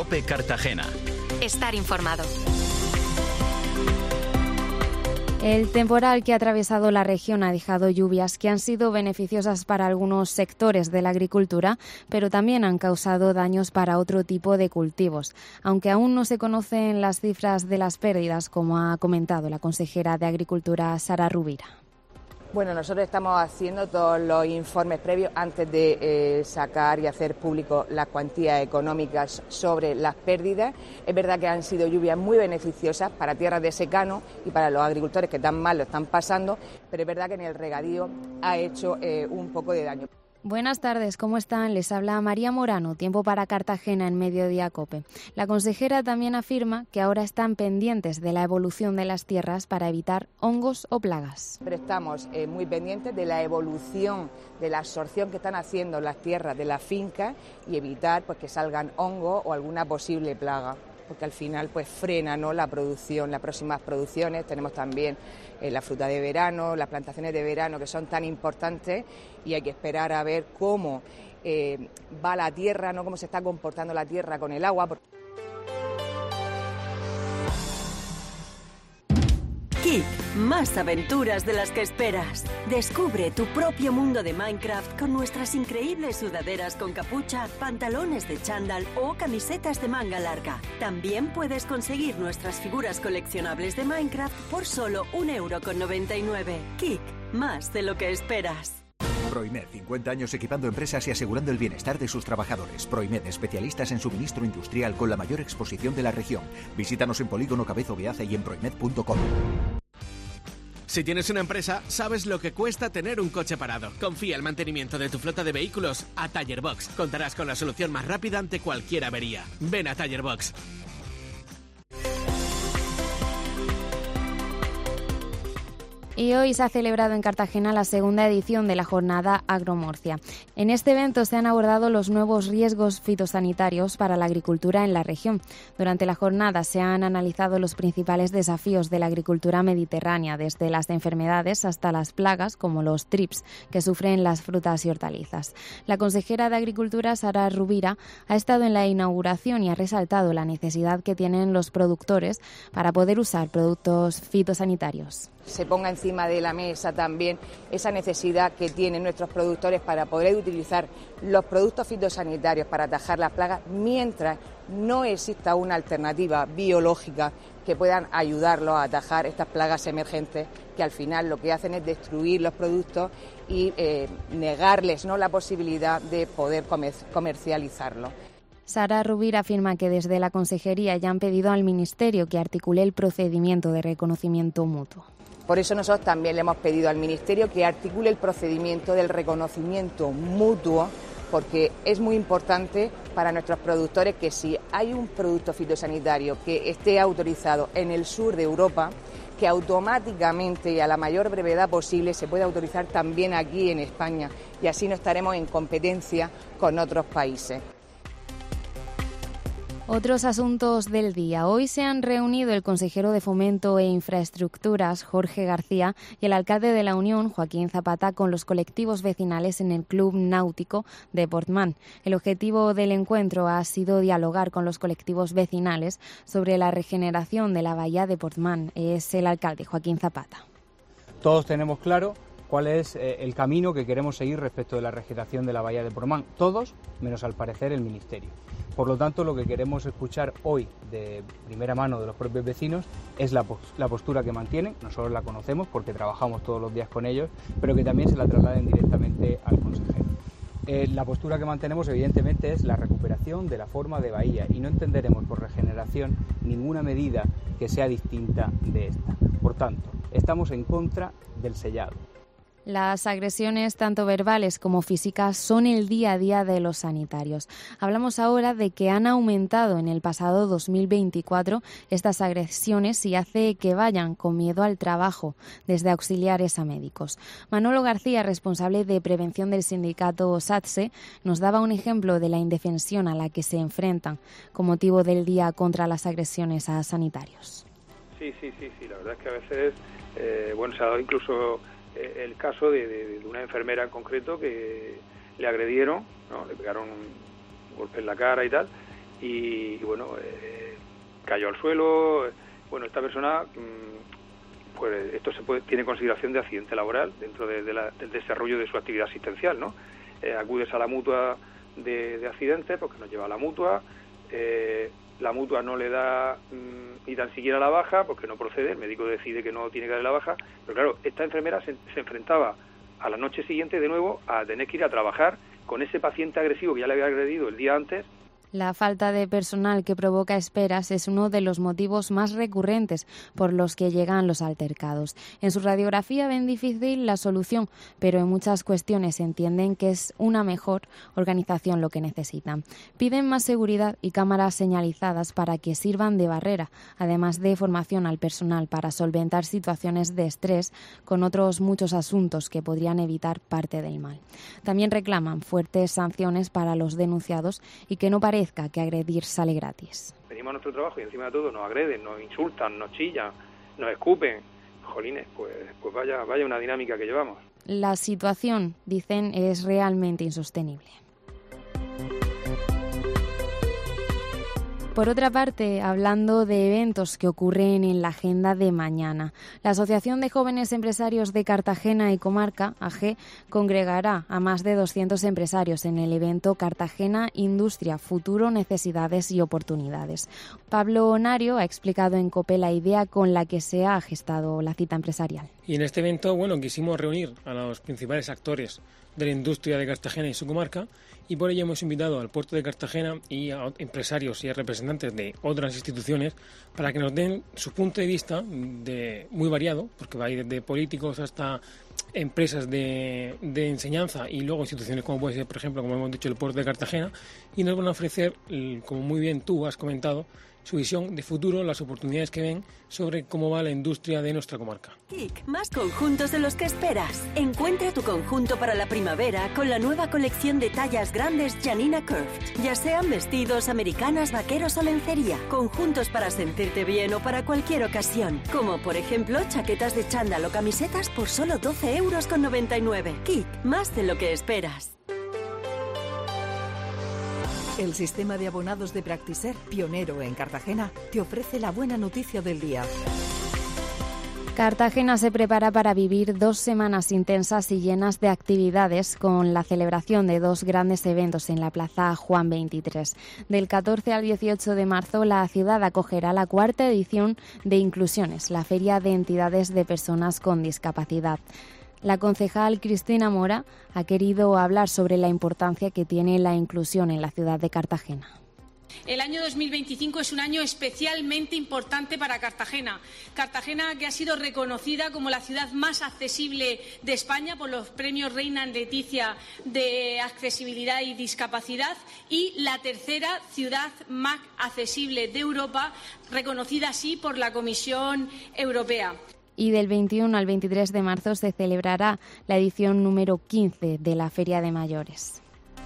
COPE Cartagena. Estar informado. El temporal que ha atravesado la región ha dejado lluvias que han sido beneficiosas para algunos sectores de la agricultura, pero también han causado daños para otro tipo de cultivos. Aunque aún no se conocen las cifras de las pérdidas, como ha comentado la consejera de Agricultura, Sara Rubira. Bueno, nosotros estamos haciendo todos los informes previos antes de sacar y hacer público las cuantías económicas sobre las pérdidas. Es verdad que han sido lluvias muy beneficiosas para tierras de secano y para los agricultores que tan mal lo están pasando, pero es verdad que en el regadío ha hecho un poco de daño. Buenas tardes, ¿cómo están? Les habla María Morano, Tiempo para Cartagena en Mediodía COPE. La consejera también afirma que ahora están pendientes de la evolución de las tierras para evitar hongos o plagas. Pero estamos muy pendientes de la evolución, de la absorción que están haciendo las tierras de la finca y evitar pues, que salgan hongos o alguna posible plaga, porque al final pues frena, ¿no?, la producción, las próximas producciones. Tenemos también la fruta de verano, las plantaciones de verano que son tan importantes y hay que esperar a ver cómo va la tierra, ¿no?, cómo se está comportando la tierra con el agua. Kik, más aventuras de las que esperas. Descubre tu propio mundo de Minecraft con nuestras increíbles sudaderas con capucha, pantalones de chándal o camisetas de manga larga. También puedes conseguir nuestras figuras coleccionables de Minecraft por solo 1,99 €. Kik, más de lo que esperas. Proimed, 50 años equipando empresas y asegurando el bienestar de sus trabajadores. Proimed, especialistas en suministro industrial con la mayor exposición de la región. Visítanos en Polígono Cabezo Beaza y en proimed.com. Si tienes una empresa, sabes lo que cuesta tener un coche parado. Confía el mantenimiento de tu flota de vehículos a Tallerbox. Contarás con la solución más rápida ante cualquier avería. Ven a Tallerbox. Y hoy se ha celebrado en Cartagena la segunda edición de la Jornada Agromurcia. En este evento se han abordado los nuevos riesgos fitosanitarios para la agricultura en la región. Durante la jornada se han analizado los principales desafíos de la agricultura mediterránea, desde las enfermedades hasta las plagas, como los trips, que sufren las frutas y hortalizas. La consejera de Agricultura, Sara Rubira, ha estado en la inauguración y ha resaltado la necesidad que tienen los productores para poder usar productos fitosanitarios. Se ponga encima de la mesa también esa necesidad que tienen nuestros productores para poder utilizar los productos fitosanitarios para atajar las plagas, mientras no exista una alternativa biológica que puedan ayudarlos a atajar estas plagas emergentes, que al final lo que hacen es destruir los productos y negarles, ¿no?, la posibilidad de poder comercializarlos. Sara Rubira afirma que desde la Consejería ya han pedido al Ministerio que articule el procedimiento de reconocimiento mutuo. Por eso nosotros también le hemos pedido al Ministerio que articule el procedimiento del reconocimiento mutuo, porque es muy importante para nuestros productores que si hay un producto fitosanitario que esté autorizado en el sur de Europa, que automáticamente y a la mayor brevedad posible se pueda autorizar también aquí en España, y así no estaremos en competencia con otros países. Otros asuntos del día. Hoy se han reunido el consejero de Fomento e Infraestructuras, Jorge García, y el alcalde de la Unión, Joaquín Zapata, con los colectivos vecinales en el Club Náutico de Portmán. El objetivo del encuentro ha sido dialogar con los colectivos vecinales sobre la regeneración de la bahía de Portmán. Es el alcalde, Joaquín Zapata. Todos tenemos claro cuál es el camino que queremos seguir respecto de la regeneración de la bahía de Portmán. Todos, menos al parecer el Ministerio. Por lo tanto, lo que queremos escuchar hoy de primera mano de los propios vecinos es la postura que mantienen. Nosotros la conocemos porque trabajamos todos los días con ellos, pero que también se la trasladen directamente al consejero. La postura que mantenemos, evidentemente, es la recuperación de la forma de bahía, y no entenderemos por regeneración ninguna medida que sea distinta de esta. Por tanto, estamos en contra del sellado. Las agresiones, tanto verbales como físicas, son el día a día de los sanitarios. Hablamos ahora de que han aumentado en el pasado 2024 estas agresiones y hace que vayan con miedo al trabajo, desde auxiliares a médicos. Manolo García, responsable de prevención del sindicato SATSE, nos daba un ejemplo de la indefensión a la que se enfrentan con motivo del Día contra las Agresiones a Sanitarios. Sí, la verdad es que a veces, se ha dado incluso el caso de una enfermera en concreto que le agredieron, ¿no?, le pegaron un golpe en la cara y tal, y bueno, cayó al suelo. Bueno, esta persona, pues esto tiene consideración de accidente laboral dentro del desarrollo de su actividad asistencial, ¿no? Acudes a la mutua de accidentes porque nos lleva a la mutua. La mutua no le da ni tan siquiera la baja porque no procede, el médico decide que no tiene que darle la baja, pero claro, esta enfermera se enfrentaba a la noche siguiente de nuevo a tener que ir a trabajar con ese paciente agresivo que ya le había agredido el día antes. La falta de personal que provoca esperas es uno de los motivos más recurrentes por los que llegan los altercados. En su radiografía ven difícil la solución, pero en muchas cuestiones entienden que es una mejor organización lo que necesitan. Piden más seguridad y cámaras señalizadas para que sirvan de barrera, además de formación al personal para solventar situaciones de estrés con otros muchos asuntos que podrían evitar parte del mal. También reclaman fuertes sanciones para los denunciados y que no parezca que agredir sale gratis. Venimos a nuestro trabajo y encima de todo nos agreden, nos insultan, nos chillan, nos escupen. Jolines, pues vaya una dinámica que llevamos. La situación, dicen, es realmente insostenible. Por otra parte, hablando de eventos que ocurren en la agenda de mañana, la Asociación de Jóvenes Empresarios de Cartagena y Comarca, AG, congregará a más de 200 empresarios en el evento Cartagena Industria, Futuro, Necesidades y Oportunidades. Pablo Onario ha explicado en COPE la idea con la que se ha gestado la cita empresarial. Y en este evento, quisimos reunir a los principales actores de la industria de Cartagena y su comarca, y por ello hemos invitado al puerto de Cartagena y a empresarios y a representantes de otras instituciones para que nos den su punto de vista muy variado, porque va a ir desde políticos hasta empresas de enseñanza y luego instituciones como puede ser, por ejemplo, como hemos dicho, el puerto de Cartagena, y nos van a ofrecer, como muy bien tú has comentado, su visión de futuro, las oportunidades que ven sobre cómo va la industria de nuestra comarca. KIK, más conjuntos de los que esperas. Encuentra tu conjunto para la primavera con la nueva colección de tallas grandes Janina Curved. Ya sean vestidos, americanas, vaqueros o lencería. Conjuntos para sentirte bien o para cualquier ocasión. Como por ejemplo chaquetas de chándal o camisetas por solo 12,99 €. KIK, más de lo que esperas. El sistema de abonados de Practiser, pionero en Cartagena, te ofrece la buena noticia del día. Cartagena se prepara para vivir 2 semanas intensas y llenas de actividades con la celebración de 2 grandes eventos en la Plaza Juan 23. Del 14 al 18 de marzo, la ciudad acogerá la 4ª edición de Inclusiones, la Feria de Entidades de Personas con Discapacidad. La concejal Cristina Mora ha querido hablar sobre la importancia que tiene la inclusión en la ciudad de Cartagena. El año 2025 es un año especialmente importante para Cartagena. Cartagena, que ha sido reconocida como la ciudad más accesible de España por los premios Reina Leticia de accesibilidad y discapacidad, y la 3ª ciudad más accesible de Europa, reconocida así por la Comisión Europea. Y del 21 al 23 de marzo se celebrará la edición número 15 de la Feria de Mayores.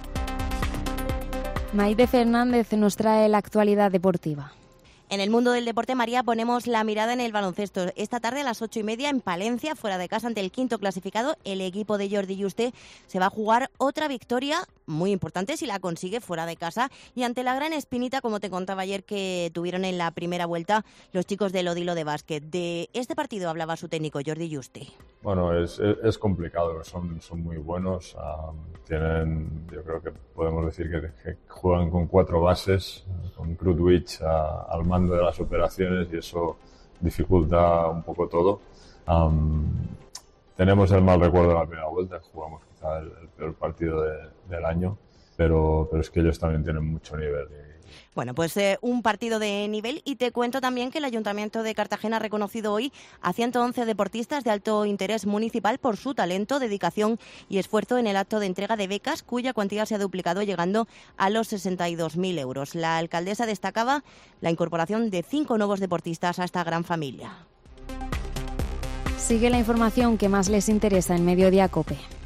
Maite Fernández nos trae la actualidad deportiva. En el mundo del deporte, María, ponemos la mirada en el baloncesto. Esta tarde a las 8:30 en Palencia, fuera de casa ante el 5º clasificado, el equipo de Jordi Juste se va a jugar otra victoria muy importante si la consigue fuera de casa y ante la gran espinita, como te contaba ayer, que tuvieron en la primera vuelta los chicos del Odilo de básquet. De este partido hablaba su técnico, Jordi Juste. Bueno, es complicado, son muy buenos. Tienen, yo creo que podemos decir que juegan con 4 bases, con Krutwich al mando de las operaciones, y eso dificulta un poco todo. Tenemos el mal recuerdo de la primera vuelta, jugamos quizá el peor partido del año, pero es que ellos también tienen mucho nivel. Bueno, pues un partido de nivel, y te cuento también que el Ayuntamiento de Cartagena ha reconocido hoy a 111 deportistas de alto interés municipal por su talento, dedicación y esfuerzo en el acto de entrega de becas, cuya cuantía se ha duplicado llegando a los 62.000 €. La alcaldesa destacaba la incorporación de 5 nuevos deportistas a esta gran familia. Sigue la información que más les interesa en Mediodía COPE.